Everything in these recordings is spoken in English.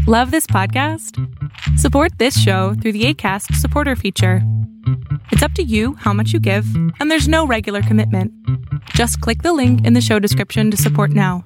Love this podcast? Support this show through the Acast supporter feature. It's up to you how much you give, and there's no regular commitment. Just click the link in the show description to support now.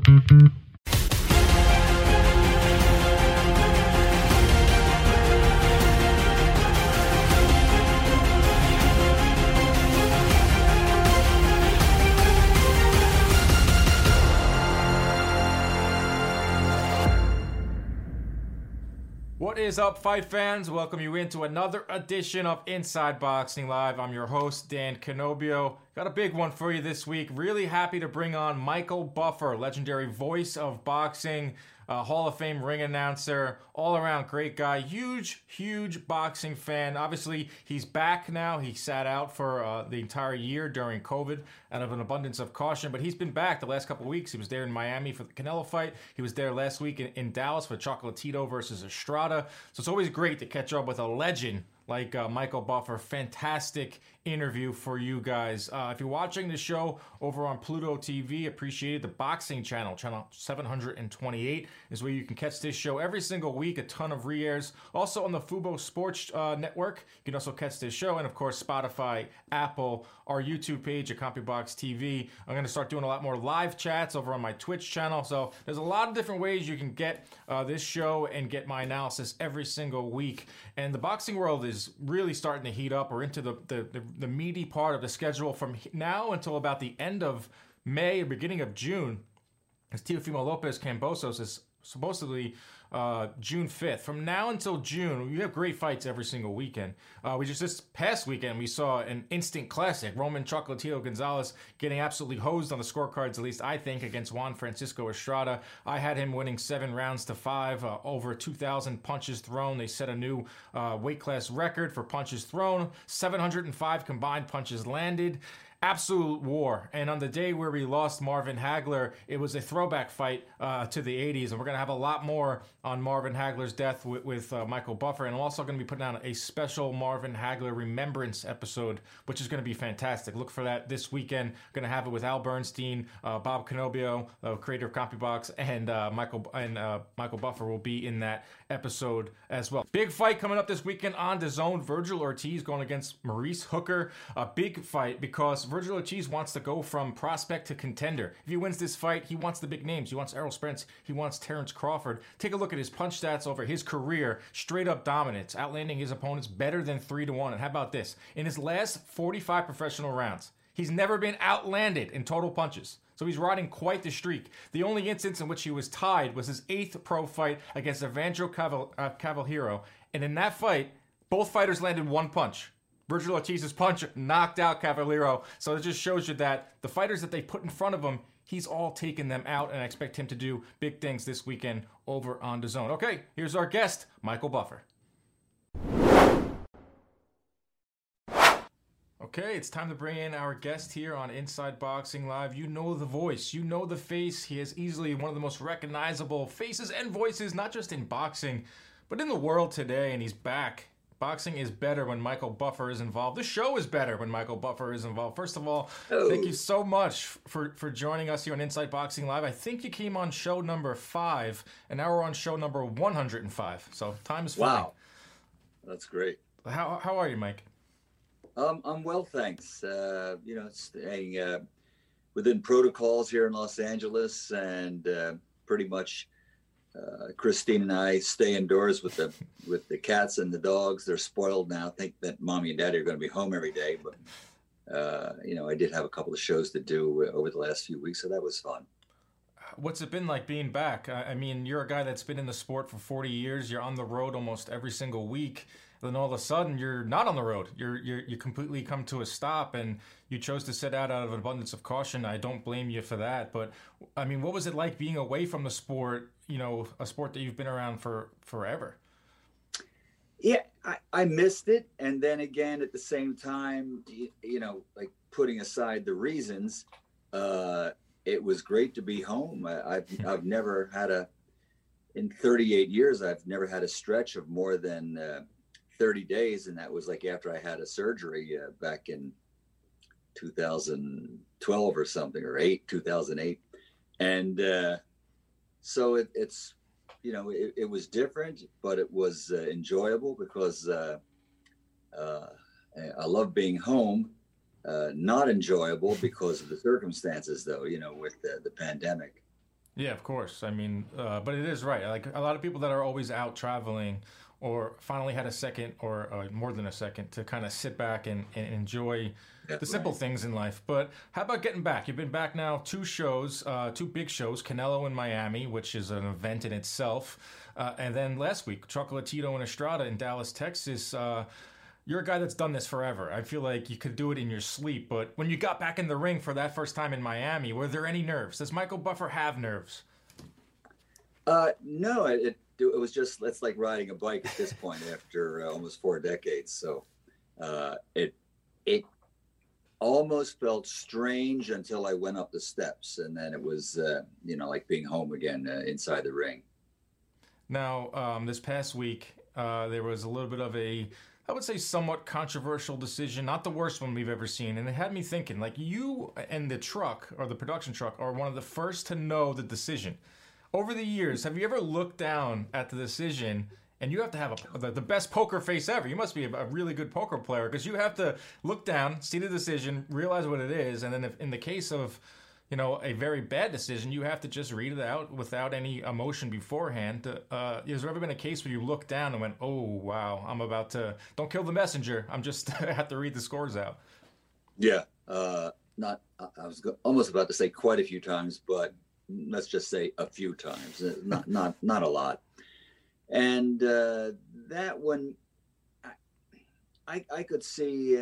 What is up, fight fans? Welcome you into another edition of Inside Boxing Live. I'm your host, Dan Canobio. Got a big one for you this week. Really happy to bring on Michael Buffer, legendary voice of boxing, Hall of Fame ring announcer, all-around great guy, huge boxing fan. Obviously, he's back now. He sat out for the entire year during COVID out of an abundance of caution, but he's been back the last couple of weeks. He was there in Miami for the Canelo fight. He was there last week in Dallas for Chocolatito versus Estrada. So it's always great to catch up with a legend like Michael Buffer. Fantastic interview for you guys. If you're watching the show over on Pluto TV, appreciate it. The Boxing Channel, channel 728, is where you can catch this show every single week. A ton of re-airs. Also on the Fubo Sports Network, you can also catch this show. And of course, Spotify, Apple, our YouTube page at CompuBox TV. I'm going to start doing a lot more live chats over on my Twitch channel. So there's a lot of different ways you can get this show and get my analysis every single week. And the boxing world is really starting to heat up. We're into the meaty part of the schedule from now until about the end of May or beginning of June. As Teofimo Lopez Cambosos is supposedly June 5th. From now until June, we have great fights every single weekend. This past weekend, we saw an instant classic. Roman Chocolatito Gonzalez getting absolutely hosed on the scorecards, at least I think, against Juan Francisco Estrada. I had him winning 7 rounds to 5, over 2,000 punches thrown. They set a new weight class record for punches thrown, 705 combined punches landed. Absolute war. And on the day where we lost Marvin Hagler, it was a throwback fight to the 80s. And we're going to have a lot more on Marvin Hagler's death with Michael Buffer. And I'm also going to be putting out a special Marvin Hagler remembrance episode, which is going to be fantastic. Look for that this weekend. Going to have it with Al Bernstein, Bob Canobio, creator of CompuBox, and Michael Buffer will be in that episode as well. Big fight coming up this weekend on DAZN. Virgil Ortiz going against Maurice Hooker. A big fight because Virgil Ortiz wants to go from prospect to contender. If he wins this fight, he wants the big names. He wants Errol Spence. He wants Terrence Crawford. Take a look at his punch stats over his career. Straight up dominance, outlanding his opponents better than 3-1. And how about this? In his last 45 professional rounds, he's never been outlanded in total punches. So he's riding quite the streak. The only instance in which he was tied was his 8th pro fight against Evandro Cavallero. And in that fight, both fighters landed 1 punch. Virgil Ortiz's punch knocked out Cavallero. So it just shows you that the fighters that they put in front of him, he's all taken them out, and I expect him to do big things this weekend over on DAZN. Okay, here's our guest, Michael Buffer. Okay, it's time to bring in our guest here on Inside Boxing Live. You know the voice, you know the face. He is easily one of the most recognizable faces and voices, not just in boxing, but in the world today, and he's back. Boxing is better when Michael Buffer is involved. The show is better when Michael Buffer is involved. First of all, Thank you so much for joining us here on Inside Boxing Live. I think you came on show number 5, and now we're on show number 105. So time is flying. Wow, that's great. How are you, Mike? I'm well, thanks. Staying within protocols here in Los Angeles, and pretty much Christine and I stay indoors with the cats and the dogs. They're spoiled now. Think that mommy and daddy are going to be home every day, but I did have a couple of shows to do over the last few weeks, so that was fun. What's it been like being back? I mean, you're a guy that's been in the sport for 40 years. You're on the road almost every single week. Then all of a sudden, you're not on the road. You completely come to a stop, and you chose to sit out of an abundance of caution. I don't blame you for that. But, I mean, what was it like being away from the sport, a sport that you've been around for forever? Yeah, I missed it. And then again, at the same time, like putting aside the reasons, it was great to be home. I've never had in 38 years, I've never had a stretch of more than 30 days. And that was like after I had a surgery back in 2012 or something, or 2008. And so it's, it was different, but it was enjoyable because I love being home. Not enjoyable because of the circumstances, though, with the pandemic. Yeah, of course. I mean, but it is right. Like a lot of people that are always out traveling or finally had a second or more than a second to kind of sit back and enjoy the simple things in life. But how about getting back? You've been back now, 2 shows, 2 big shows, Canelo in Miami, which is an event in itself. And then last week, Chocolatito and Estrada in Dallas, Texas. You're a guy that's done this forever. I feel like you could do it in your sleep. But when you got back in the ring for that first time in Miami, were there any nerves? Does Michael Buffer have nerves? No, it was just, it's like riding a bike at this point after almost 4 decades. So it almost felt strange until I went up the steps. And then it was, like being home again inside the ring. Now, this past week, there was a little bit of I would say somewhat controversial decision, not the worst one we've ever seen. And it had me thinking, like, you and the truck, or the production truck, are one of the first to know the decision. Over the years, have you ever looked down at the decision, and you have to have the best poker face ever? You must be a really good poker player, because you have to look down, see the decision, realize what it is, and then if, in the case of a very bad decision, you have to just read it out without any emotion beforehand. Has there ever been a case where you looked down and went, oh, wow, I'm about to, don't kill the messenger, I'm just, I have to read the scores out? Yeah, I was almost about to say quite a few times, but let's just say a few times, not a lot. And that one, I could see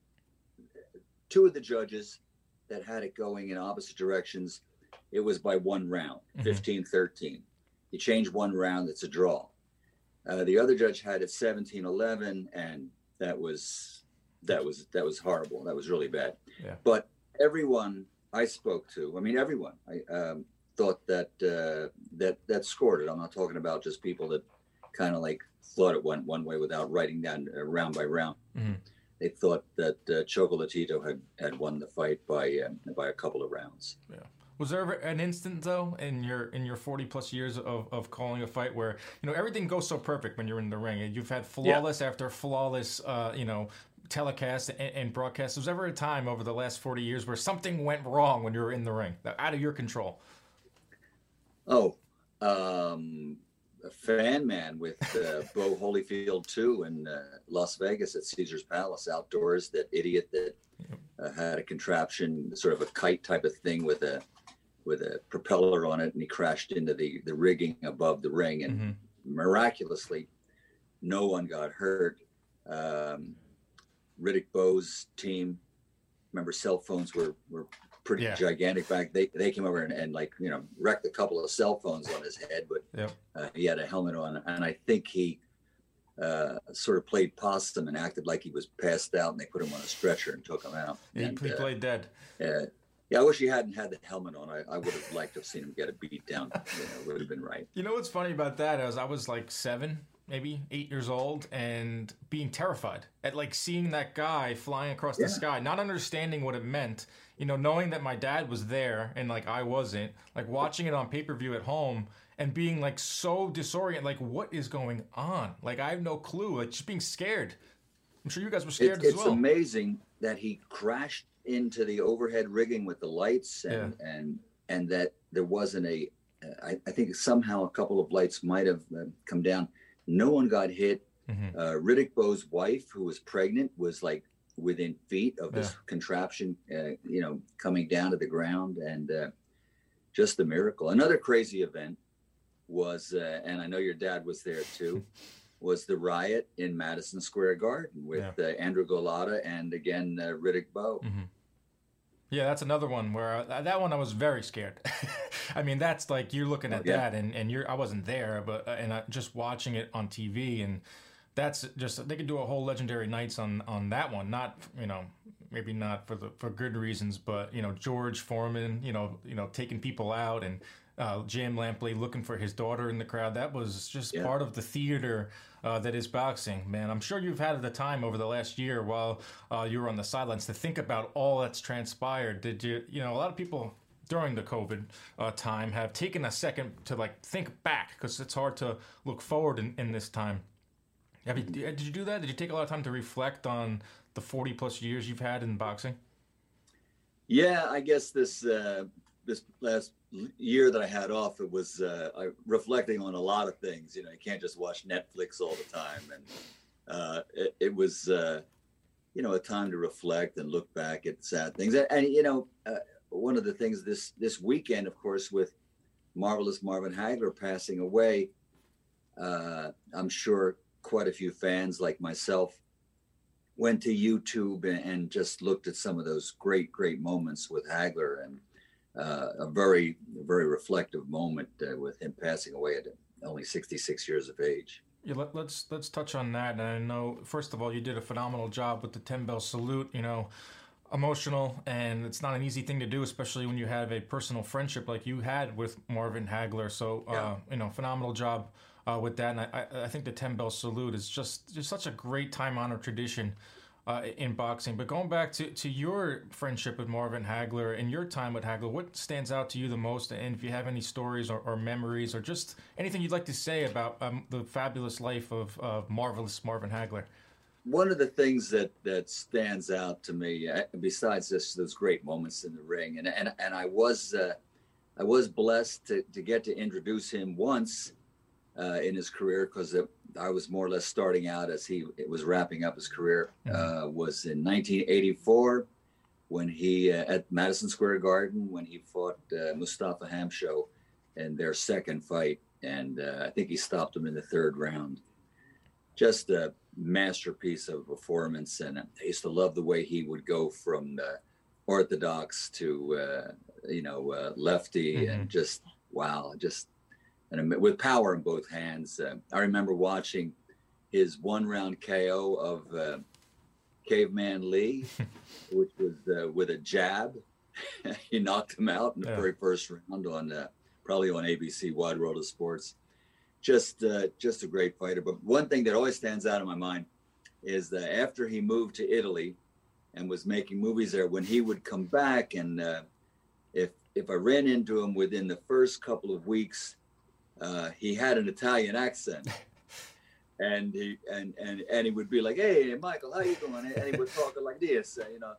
2 of the judges that had it going in opposite directions. It was by 1 round, 15-13. You change 1 round, it's a draw. The other judge had it 17-11, and that was horrible. That was really bad. Yeah. But everyone I spoke to, everyone, I thought that scored it. I'm not talking about just people that kind of like thought it went one way without writing down round by round. Mm-hmm. They thought that Chocolatito had won the fight by a couple of rounds. Yeah. Was there ever an instant, though, in your 40 plus years of calling a fight where everything goes so perfect when you're in the ring? You've had flawless after flawless, telecast and broadcast. Was there ever a time over the last 40 years where something went wrong when you were in the ring, out of your control? Oh, a fan man with Bo Holyfield too in Las Vegas at Caesar's Palace outdoors. That idiot that had a contraption, sort of a kite type of thing with a propeller on it, and he crashed into the rigging above the ring, and miraculously, no one got hurt. Riddick Bowe's team, remember, cell phones were pretty gigantic back. They came over and wrecked a couple of cell phones on his head, but he had a helmet on, and I think he sort of played possum and acted like he was passed out, and they put him on a stretcher and took him out. He played dead. Yeah, I wish he hadn't had the helmet on. I would have liked to have seen him get a beat down. It would have been right. What's funny about that is I was like 7, maybe 8 years old, and being terrified at seeing that guy flying across the sky, not understanding what it meant, knowing that my dad was there and I wasn't, watching it on pay-per-view at home and being so disoriented, what is going on? I have no clue, just being scared. I'm sure you guys were scared as well. It's amazing that he crashed into the overhead rigging with the lights and that there wasn't I think somehow a couple of lights might have come down. No one got hit. Riddick Bowe's wife, who was pregnant, was within feet of this contraption, coming down to the ground, and just a miracle. Another crazy event was, and I know your dad was there too, was the riot in Madison Square Garden with Andrew Golota and again Riddick Bowe. Yeah, that's another one where that one I was very scared. That's you're looking at that and I wasn't there, but and just watching it on TV, and that's just, they could do a whole legendary nights on that one. Not maybe not for good reasons, but George Foreman, taking people out, and Jim Lampley looking for his daughter in the crowd. That was just part of the theater that is boxing, man. I'm sure you've had the time over the last year while you were on the sidelines to think about all that's transpired. Did you, a lot of people during the COVID time have taken a second to like think back, because it's hard to look forward in this time. Did you do that? Did you take a lot of time to reflect on the 40 plus years you've had in boxing? Yeah, I guess this last year that I had off, it was reflecting on a lot of things. You can't just watch Netflix all the time, and it was a time to reflect and look back at sad things. And one of the things this weekend, of course, with Marvelous Marvin Hagler passing away, I'm sure quite a few fans like myself went to YouTube and just looked at some of those great moments with Hagler, and a very, very reflective moment with him passing away at only 66 years of age. Yeah, let's touch on that. And I know, first of all, you did a phenomenal job with the 10-bell salute. Emotional, and it's not an easy thing to do, especially when you have a personal friendship like you had with Marvin Hagler. So, phenomenal job with that. And I think the 10-bell salute is just such a great time-honored tradition in boxing. But going back to your friendship with Marvin Hagler and your time with Hagler, what stands out to you the most? And if you have any stories or memories or just anything you'd like to say about the fabulous life of Marvelous Marvin Hagler. One of the things that stands out to me, besides just those great moments in the ring, and I was blessed to get to introduce him once in his career, because I was more or less starting out as he was wrapping up his career. Was in 1984 when he at Madison Square Garden, when he fought Mustafa Hamsho in their second fight, and I think he stopped him in the third round. Just a masterpiece of a performance, and I used to love the way he would go from orthodox to lefty, and just and with power in both hands. I remember watching his 1-round KO of Caveman Lee, which was with a jab. He knocked him out in the very first round on probably on ABC Wide World of Sports. Just a great fighter. But one thing that always stands out in my mind is that after he moved to Italy and was making movies there, when he would come back, and if I ran into him within the first couple of weeks, he had an Italian accent, and he would be like, "Hey, Michael, how you doing?" And he would talk like this,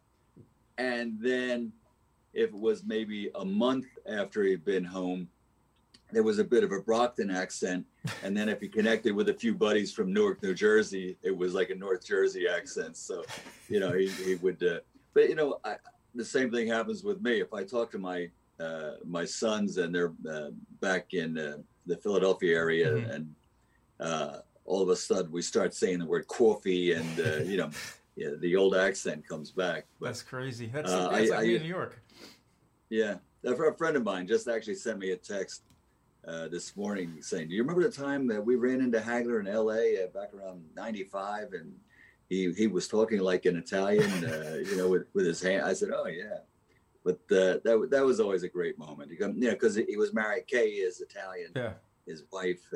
And then if it was maybe a month after he'd been home, there was a bit of a Brockton accent. And then if he connected with a few buddies from Newark, New Jersey, it was like a North Jersey accent. So, he would, but the same thing happens with me. If I talk to my sons and they're back in the Philadelphia area, and all of a sudden we start saying the word coffee, and, the old accent comes back. But, that's crazy. That's like me in New York. Yeah. A friend of mine just actually sent me a text this morning saying, "Do you remember the time that we ran into Hagler in LA back around 95, and he was talking like an Italian, with his hand?" I said, "Oh yeah," but that was always a great moment, because he was married. Kay is Italian, his wife,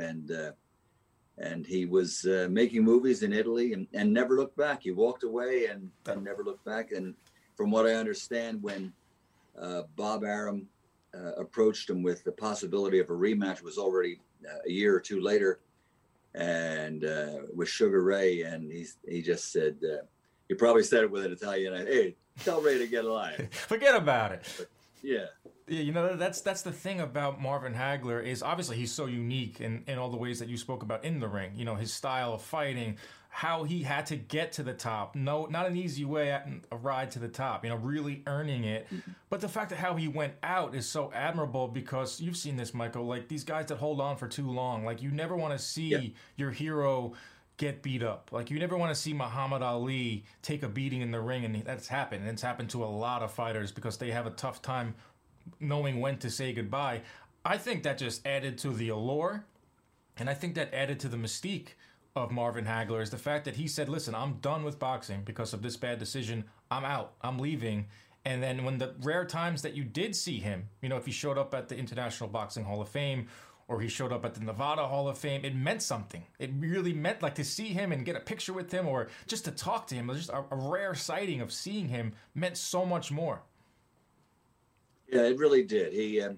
and he was making movies in Italy and never looked back. He walked away and never looked back. And from what I understand, when Bob Arum approached him with the possibility of a rematch, was already a year or two later, and with Sugar Ray, and he just said, he probably said it with an Italian, "Hey, tell Ray to get a line." Forget about it. But, yeah. Yeah, that's the thing about Marvin Hagler, is obviously he's so unique in all the ways that you spoke about in the ring. His style of fighting, how he had to get to the top. No, not an easy way, a ride to the top, really earning it. But the fact that how he went out is so admirable, because you've seen this, Michael, like these guys that hold on for too long, like you never want to see your hero get beat up. Like you never want to see Muhammad Ali take a beating in the ring, and that's happened. And it's happened to a lot of fighters because they have a tough time knowing when to say goodbye. I think that just added to the allure, and I think that added to the mystique of Marvin Hagler, is the fact that he said, "Listen, I'm done with boxing because of this bad decision. I'm out. I'm leaving." And then when the rare times that you did see him, if he showed up at the International Boxing Hall of Fame or he showed up at the Nevada Hall of Fame, it meant something. It really meant, like, to see him and get a picture with him or just to talk to him, just a rare sighting of seeing him meant so much more. Yeah, it really did.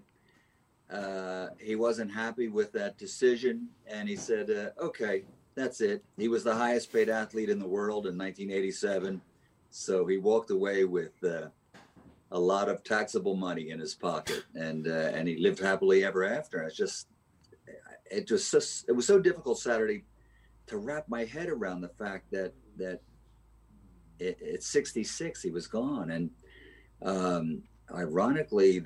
He wasn't happy with that decision, and he said, "Okay, that's it." He was the highest paid athlete in the world in 1987, so he walked away with a lot of taxable money in his pocket, and he lived happily ever after. It was so difficult Saturday to wrap my head around the fact that at 66 he was gone, and ironically,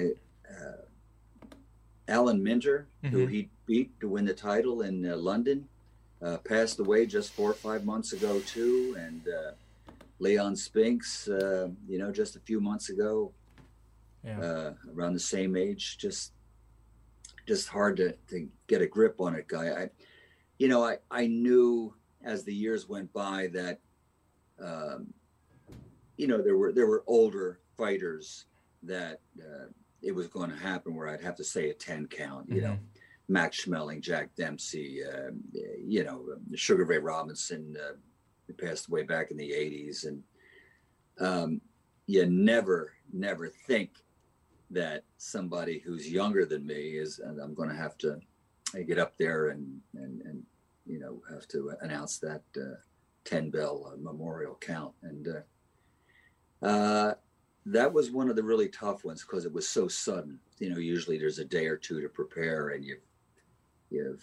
Alan Minter, who he beat to win the title in London, passed away just 4 or 5 months ago too, and Leon Spinks, just a few months ago, around the same age. Just hard to get a grip on it, Guy. I knew as the years went by that, there were older fighters that it was going to happen where I'd have to say a 10 count, Max Schmeling, Jack Dempsey, Sugar Ray Robinson, who passed away back in the 80s. And you never think that somebody who's younger than me and I'm going to have to get up there and have to announce that 10 bell memorial count. And that was one of the really tough ones because it was so sudden. Usually there's a day or two to prepare, and you've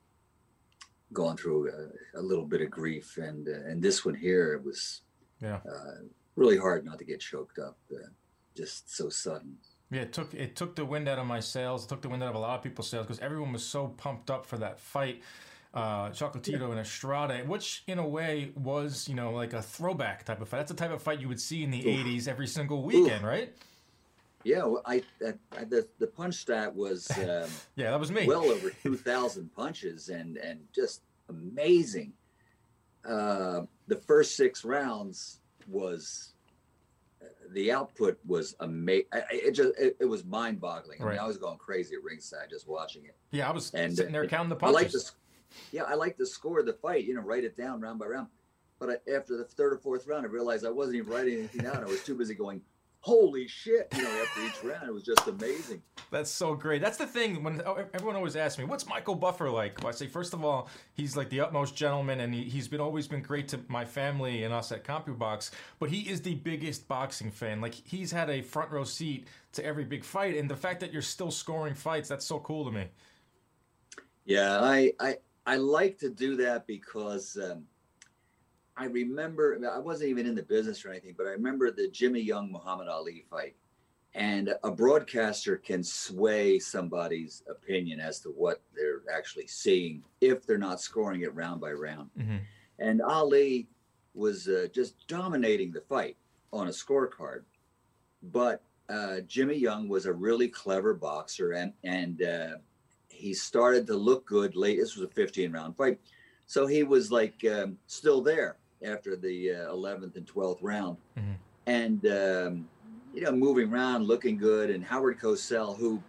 gone through a little bit of grief, and this one here, it was really hard not to get choked up, just so sudden. Yeah, it took the wind out of my sails. It took the wind out of a lot of people's sails because everyone was so pumped up for that fight. Chocolatito and Estrada, which in a way was, like a throwback type of fight. That's the type of fight you would see in the 80s every single weekend, right? Yeah, well, the punch stat was that was me. Well over 2,000 punches and just amazing. The first 6 rounds was the output was amazing. It was mind-boggling. I mean, I was going crazy at ringside just watching it. Yeah, I was sitting there counting the punches. I like to score the fight, write it down round by round. But after the 3rd or 4th round, I realized I wasn't even writing anything down. I was too busy going, holy shit, after each round. It was just amazing. That's so great. That's the thing. When everyone always asks me, what's Michael Buffer like? Well, I say, first of all, he's like the utmost gentleman, and he's always been great to my family and us at CompuBox, but he is the biggest boxing fan. Like, he's had a front row seat to every big fight, and the fact that you're still scoring fights, that's so cool to me. Yeah, I like to do that because I remember, I wasn't even in the business or anything, but I remember the Jimmy Young Muhammad Ali fight. And a broadcaster can sway somebody's opinion as to what they're actually seeing if they're not scoring it round by round. Mm-hmm. And Ali was just dominating the fight on a scorecard. But Jimmy Young was a really clever boxer, and he started to look good late. This was a 15-round fight. So he was like still there after the 11th and 12th round. Mm-hmm. And, moving around, looking good. And Howard Cosell, who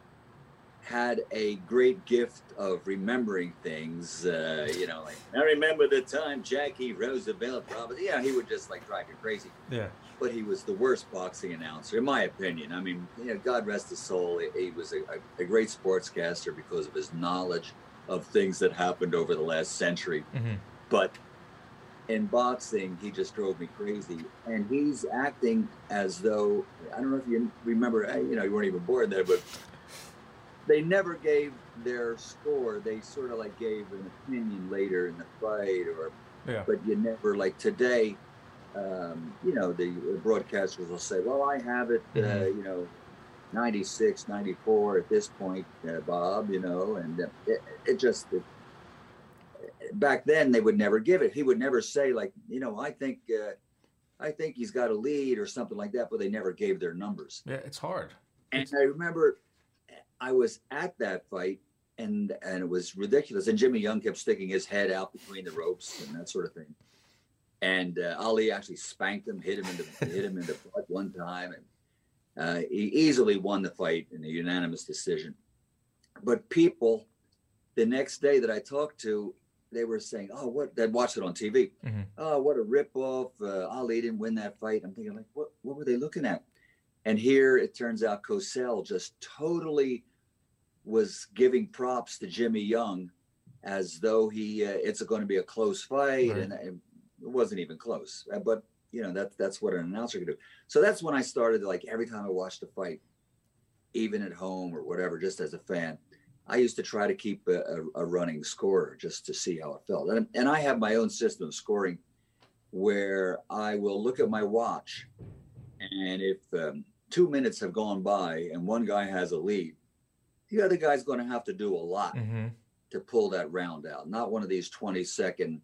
had a great gift of remembering things, like, I remember the time Jackie Roosevelt probably, he would just like drive you crazy. Yeah. But he was the worst boxing announcer, in my opinion. I mean, God rest his soul. He was a great sportscaster because of his knowledge of things that happened over the last century. Mm-hmm. But in boxing, he just drove me crazy. And he's acting as though, I don't know if you remember, you weren't even born there, but they never gave their score. They sort of like gave an opinion later in the fight, but you never, like today, the broadcasters will say, well, I have it, 96, 94 at this point, Bob, and back then they would never give it. He would never say like, I think he's got a lead or something like that, but they never gave their numbers. Yeah, it's hard. And I remember I was at that fight and it was ridiculous. And Jimmy Young kept sticking his head out between the ropes and that sort of thing. And Ali actually spanked him, hit him in the butt one time, and he easily won the fight in a unanimous decision. But people, the next day that I talked to, they were saying, "Oh, what?" They'd watched it on TV. Mm-hmm. "Oh, what a ripoff! Ali didn't win that fight." I'm thinking, like, what were they looking at? And here it turns out Cosell just totally was giving props to Jimmy Young as though it's going to be a close fight. Right. And it wasn't even close. But, that's what an announcer can do. So that's when I started, like, every time I watched a fight, even at home or whatever, just as a fan, I used to try to keep a running score just to see how it felt. And I have my own system of scoring where I will look at my watch, and if 2 minutes have gone by and one guy has a lead, the other guy's going to have to do a lot to pull that round out. Not one of these 20-second,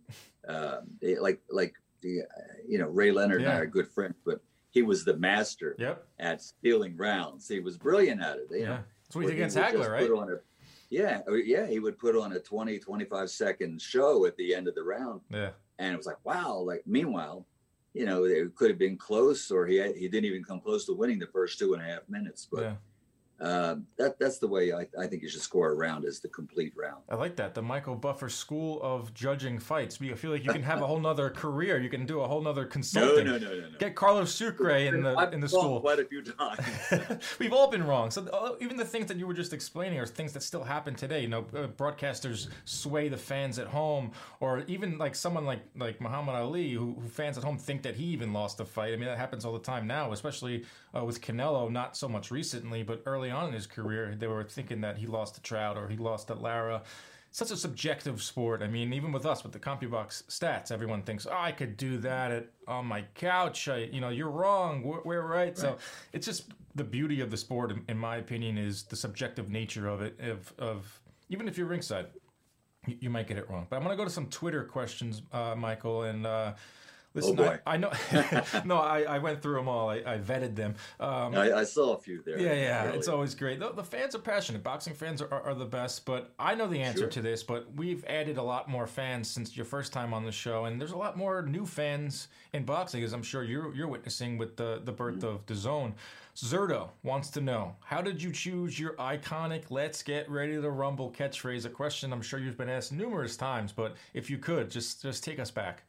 Ray Leonard and I are good friends, but he was the master at stealing rounds. He was brilliant at it. You know? That's what he did against Hagler, right? He would put on a 20, 25-second show at the end of the round. Yeah. And it was like, wow. Like, meanwhile, it could have been close, or he didn't even come close to winning the first 2.5 minutes. But that's the way I think you should score a round, is the complete round. I like that. The Michael Buffer school of judging fights. I feel like you can have a whole nother career. You can do a whole nother consulting. No. Get Carlos Sucre in the school. Quite a few times. We've all been wrong. So even the things that you were just explaining are things that still happen today. Broadcasters sway the fans at home, or even like someone like Muhammad Ali, who fans at home think that he even lost a fight. I mean, that happens all the time now, especially with Canelo. Not so much recently, but early on in his career, they were thinking that he lost to Trout or he lost to Lara. Such a subjective sport. I mean, even with us, with the CompuBox stats, everyone thinks, I could do that on my couch. You're wrong. We're right. Right. So it's just the beauty of the sport, in my opinion, is the subjective nature of it. Of even if you're ringside, you might get it wrong. But I'm going to go to some Twitter questions, Michael, and listen, oh boy. I know. No, I went through them all. I vetted them. I saw a few there. Yeah. Really. It's always great. The fans are passionate. Boxing fans are the best. But I know the answer to this. But we've added a lot more fans since your first time on the show, and there's a lot more new fans in boxing, as I'm sure you're witnessing with the birth of DAZN. Zerto wants to know, how did you choose your iconic "Let's get ready to rumble" catchphrase? A question I'm sure you've been asked numerous times, but if you could, just take us back.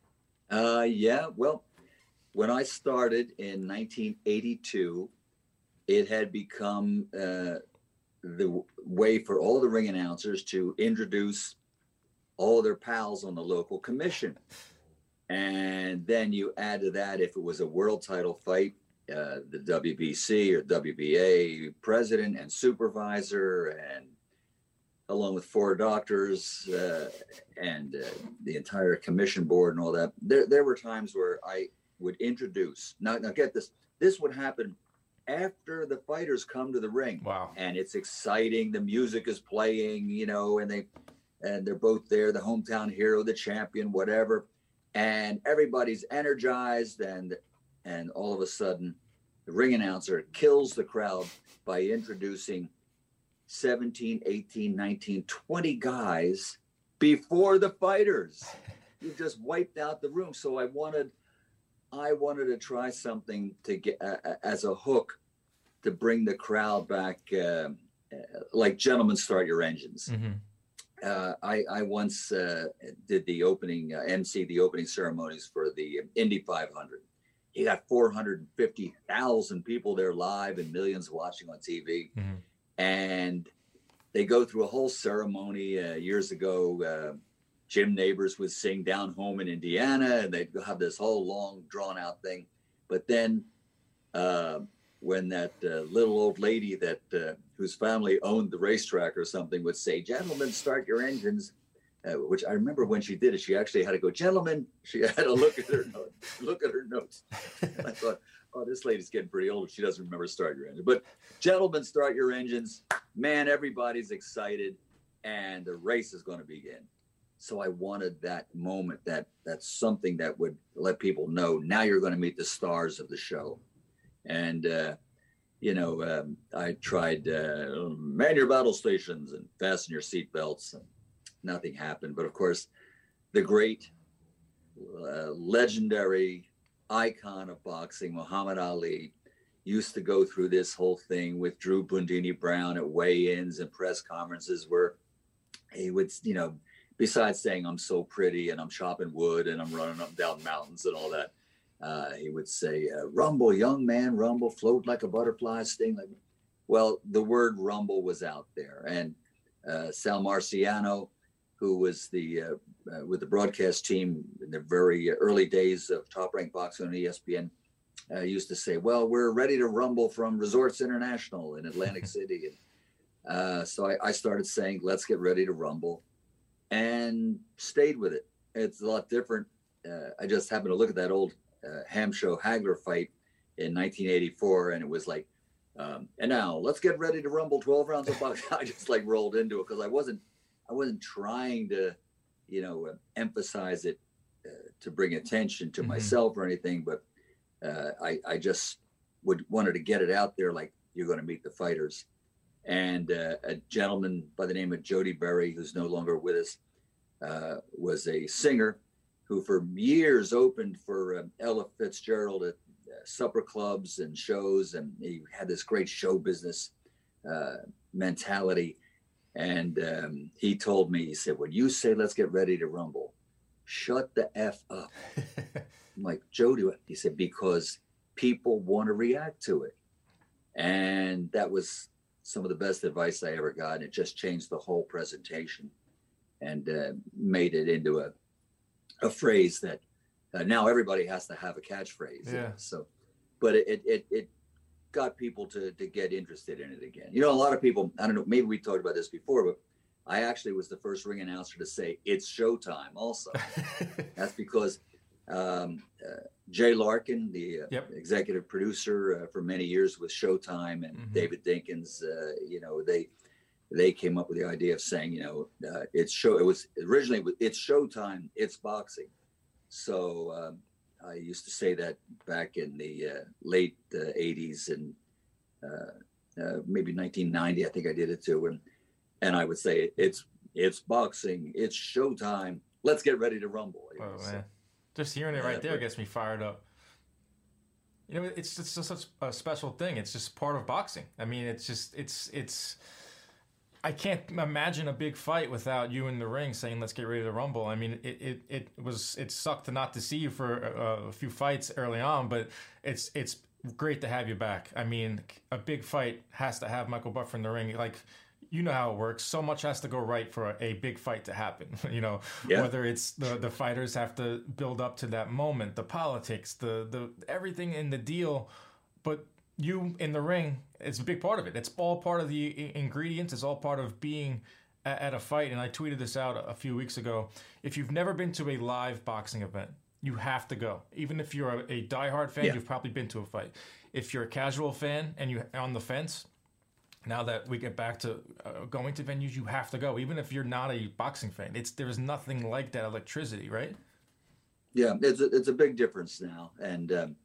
Well, when I started in 1982, it had become the way for all the ring announcers to introduce all their pals on the local commission. And then you add to that, if it was a world title fight, the WBC or WBA president and supervisor, and along with 4 doctors and the entire commission board and all that. There were times where I would introduce. Now get this. This would happen after the fighters come to the ring. Wow. And it's exciting. The music is playing, and they're both there, the hometown hero, the champion, whatever. And everybody's energized, and all of a sudden the ring announcer kills the crowd by introducing 17, 18, 19, 20 guys before the fighters. You just wiped out the room. So I wanted to try something to get as a hook to bring the crowd back, like "Gentlemen, Start Your Engines." Mm-hmm. I once did the opening, MC the opening ceremonies for the Indy 500. You got 450,000 people there live and millions watching on TV. Mm-hmm. And they go through a whole ceremony. Years ago, Jim Nabors would sing "Down Home in Indiana," and they'd have this whole long, drawn-out thing. But then when that little old lady whose family owned the racetrack or something would say, "Gentlemen, start your engines," which I remember when she did it, she actually had to go, "Gentlemen." She had to look at her notes. I thought, oh, this lady's getting pretty old. She doesn't remember "Start Your Engines." But "Gentlemen, start your engines." Man, everybody's excited, and the race is going to begin. So I wanted that moment, that's something that would let people know, now you're going to meet the stars of the show. And, I tried "Man your battle stations" and "Fasten your seatbelts," and nothing happened. But of course, the great, legendary icon of boxing, Muhammad Ali, used to go through this whole thing with Drew Bundini Brown at weigh-ins and press conferences where he would, besides saying, "I'm so pretty and I'm chopping wood and I'm running up and down mountains," and all that, He would say, "Rumble, young man, rumble, float like a butterfly, sting like." Well, the word rumble was out there, and Sal Marciano, who was with the broadcast team in the very early days of Top Rank Boxing on ESPN, used to say, "Well, we're ready to rumble from Resorts International in Atlantic City." And so I started saying, "Let's get ready to rumble," and stayed with it. It's a lot different. I just happened to look at that old Hamsho Hagler fight in 1984, and it was like, and now let's get ready to rumble 12 rounds of boxing. I just like rolled into it because I wasn't trying to, emphasize it to bring attention to myself or anything, but I just wanted to get it out there, like, you're going to meet the fighters. And a gentleman by the name of Jody Berry, who's no longer with us, was a singer who for years opened for Ella Fitzgerald at supper clubs and shows, and he had this great show business mentality. And he told me, he said, "When you say let's get ready to rumble, shut the F up." I'm like, "Jody," he said, "because people want to react to it." And that was some of the best advice I ever got. And it just changed the whole presentation and made it into a phrase that now everybody has to have a catchphrase. Yeah. So, but it got people to get interested in it again. A lot of people, I don't know, maybe we talked about this before, but I actually was the first ring announcer to say it's showtime also. That's because Jay Larkin, the executive producer for many years with Showtime, and David Dinkins, they came up with the idea of saying, it was originally, it's showtime, it's boxing. So I used to say that back in the late 80s and maybe 1990, I think I did it too. And I would say, it's boxing, it's showtime, let's get ready to rumble. Oh, man. Just hearing it right there gets me fired up. It's just such a special thing. It's just part of boxing. I mean, it's I can't imagine a big fight without you in the ring saying, "Let's get ready to rumble." I mean, it sucked not to see you for a few fights early on, but it's great to have you back. I mean, a big fight has to have Michael Buffer in the ring. Like, you know how it works. So much has to go right for a big fight to happen. Whether it's the fighters have to build up to that moment, the politics, the everything in the deal, but you in the ring, it's a big part of it. It's all part of the ingredients. It's all part of being at a fight. And I tweeted this out a few weeks ago. If you've never been to a live boxing event, you have to go. Even if you're a diehard fan, you've probably been to a fight. If you're a casual fan and you're on the fence, now that we get back to going to venues, you have to go. Even if you're not a boxing fan, there's nothing like that electricity, right? Yeah, it's a big difference now, and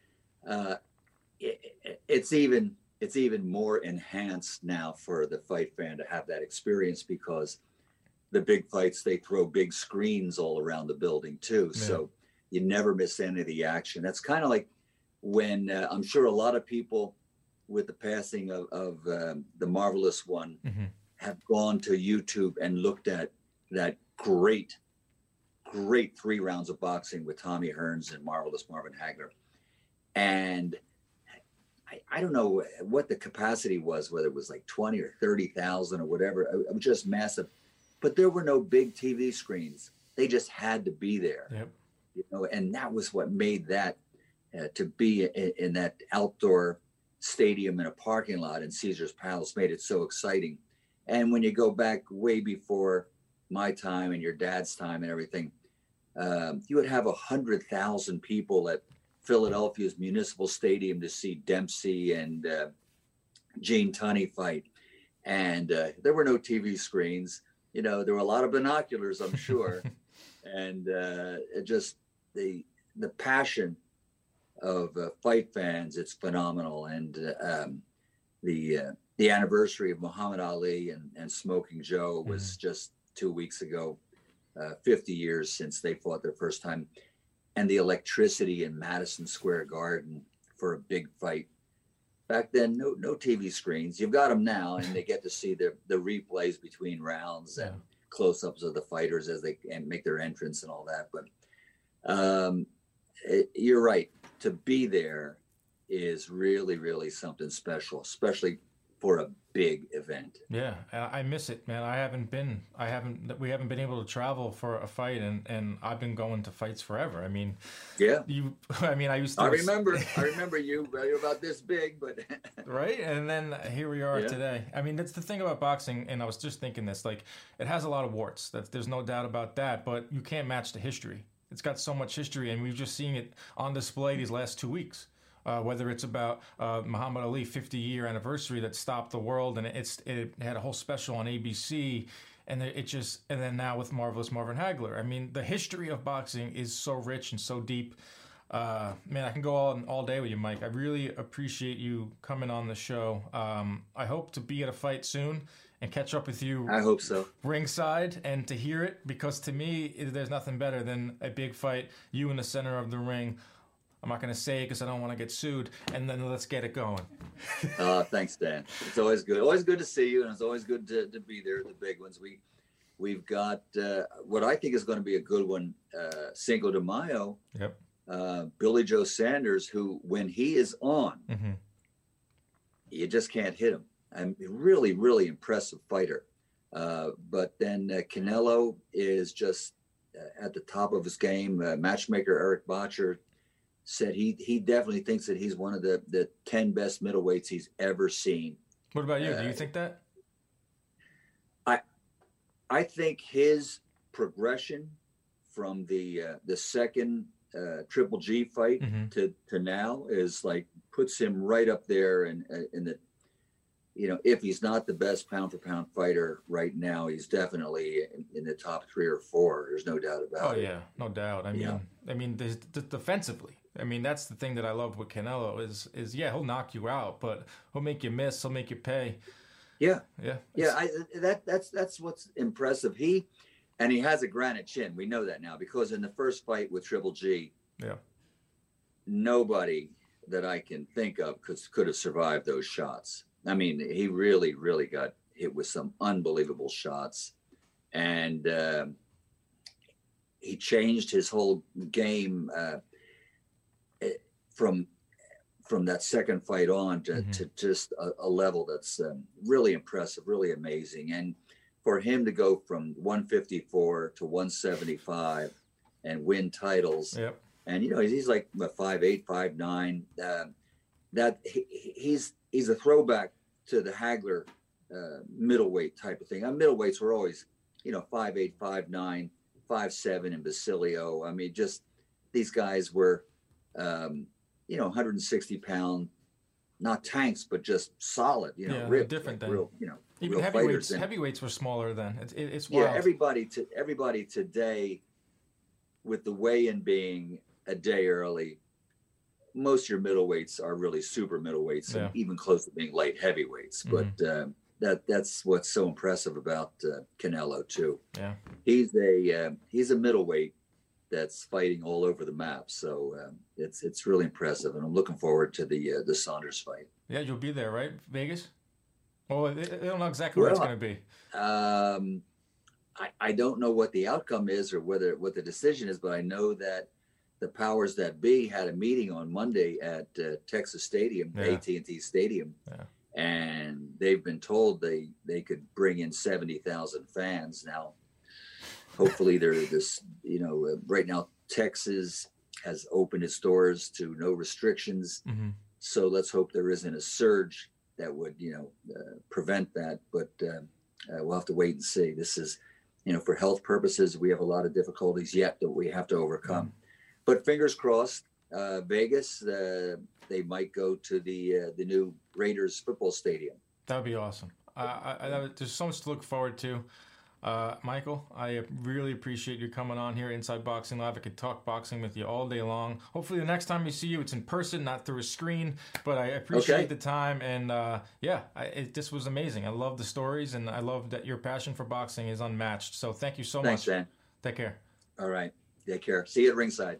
it's even more enhanced now for the fight fan to have that experience, because the big fights, they throw big screens all around the building too, so you never miss any of the action. That's kind of like when I'm sure a lot of people, with the passing of the Marvelous One, have gone to YouTube and looked at that great 3 rounds of boxing with Tommy Hearns and Marvelous Marvin Hagler. And I don't know what the capacity was, whether it was like 20 or 30,000 or whatever. It was just massive. But there were no big TV screens. They just had to be there. Yep. And that was what made that to be in that outdoor stadium in a parking lot in Caesar's Palace made it so exciting. And when you go back way before my time and your dad's time and everything, you would have 100,000 people at Philadelphia's Municipal Stadium to see Dempsey and Gene Tunney fight. And there were no TV screens. There were a lot of binoculars, I'm sure. And it just, the passion of fight fans, it's phenomenal. And the anniversary of Muhammad Ali and Smoking Joe was just 2 weeks ago, 50 years since they fought their first time. And the electricity in Madison Square Garden for a big fight. Back then, no TV screens. You've got them now, and they get to see the replays between rounds and close-ups of the fighters as they make their entrance and all that. But you're right. To be there is really, really something special, especially for a big event. Yeah, I miss it, man. We haven't been able to travel for a fight, and I've been going to fights forever. I mean, yeah. I used to. I remember you're about this big, but right. And then here we are today. I mean, that's the thing about boxing, and I was just thinking this. Like, it has a lot of warts. There's no doubt about that. But you can't match the history. It's got so much history, and we've just seen it on display these last 2 weeks. Whether it's about Muhammad Ali 50-year anniversary that stopped the world, and it had a whole special on ABC, and then now with Marvelous Marvin Hagler. I mean, the history of boxing is so rich and so deep. Man, I can go all day with you, Mike. I really appreciate you coming on the show. I hope to be at a fight soon and catch up with you. I hope so. Ringside, and to hear it, because to me, there's nothing better than a big fight, you in the center of the ring. I'm not going to say it because I don't want to get sued, and then let's get it going. Thanks, Dan. It's always good. Always good to see you, and it's always good to be there at the big ones. We've got what I think is going to be a good one, Cinco de Mayo. Yep. Billy Joe Sanders, who, when he is on, you just can't hit him. I'm really, really impressive fighter. But then Canelo is just at the top of his game. Matchmaker Eric Botcher said he definitely thinks that he's one of the 10 best middleweights he's ever seen. What about you? Do you think that? I think his progression from the second Triple G fight to now is like puts him right up there in the, if he's not the best pound for pound fighter right now, he's definitely in the top 3 or 4. There's no doubt about it. Oh yeah, no doubt. I mean, defensively. I mean, that's the thing that I love with Canelo is he'll knock you out, but he'll make you miss. He'll make you pay. Yeah. Yeah. That's what's impressive. He has a granite chin. We know that now because in the first fight with Triple G, nobody that I can think of could have survived those shots. I mean, he really, really got hit with some unbelievable shots, and he changed his whole game from that second fight on to just a level that's really impressive, really amazing. And for him to go from 154 to 175 and win titles, and he's like 5'8", 5'9". That he's a throwback to the Hagler middleweight type of thing. Middleweights were always 5'8", 5'9", 5'7" in Basilio. I mean, just these guys were 160 pound, not tanks, but just solid, ripped, different like than real, even real heavyweights. fighters. Heavyweights were smaller then. It's wild. Yeah, everybody today, with the weigh-in being a day early, most of your middleweights are really super middleweights and even close to being light heavyweights. But that's what's so impressive about Canelo too. Yeah, he's a middleweight that's fighting all over the map. So it's really impressive, and I'm looking forward to the Saunders fight. Yeah, you'll be there, right? Vegas? Well, they don't know exactly where it's going to be. I don't know what the outcome is or what the decision is, but I know that the powers that be had a meeting on Monday at Texas Stadium, AT&T Stadium, and they've been told they could bring in 70,000 fans. Now, hopefully they're this, right now Texas has opened its doors to no restrictions. So let's hope there isn't a surge that would, prevent that. But we'll have to wait and see. This is, for health purposes, we have a lot of difficulties yet that we have to overcome. But fingers crossed, Vegas, they might go to the new Raiders football stadium. That would be awesome. There's so much to look forward to. Michael, I really appreciate you coming on here, Inside Boxing Live. I could talk boxing with you all day long. Hopefully the next time we see you, it's in person, not through a screen. But I appreciate the time. And this was amazing. I love the stories, and I love that your passion for boxing is unmatched. So thank you so much. Thanks, Dan. Take care. All right. Take care. See you at ringside.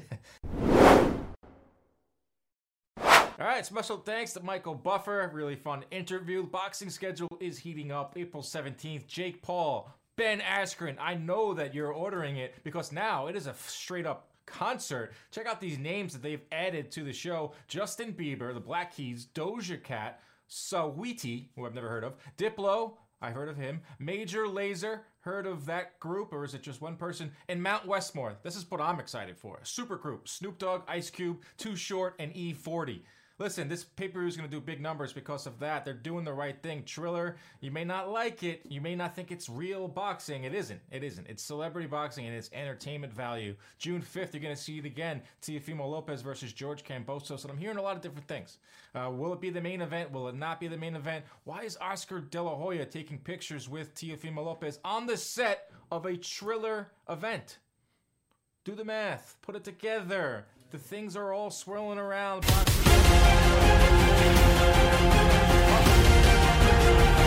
All right, special thanks to Michael Buffer. Really fun interview. Boxing schedule is heating up. April 17th, Jake Paul Ben Askren, I know that you're ordering it because now it is a straight up concert. Check out these names that they've added to the show. Justin Bieber, the Black Keys, Doja Cat, Saweetie, who I've never heard of, Diplo, I heard of him, Major Lazer, heard of that group, or is it just one person? And Mount Westmore. This is what I'm excited for. Super group, Snoop Dogg, Ice Cube, Too Short, and E40. Listen, this pay-per-view is going to do big numbers because of that. They're doing the right thing. Triller, you may not like it. You may not think it's real boxing. It isn't. It isn't. It's celebrity boxing and it's entertainment value. June 5th, you're going to see it again. Teofimo Lopez versus George Kambosos. And I'm hearing a lot of different things. Will it be the main event? Will it not be the main event? Why is Oscar De La Hoya taking pictures with Teofimo Lopez on the set of a Triller event? Do the math. Put it together. The things are all swirling around.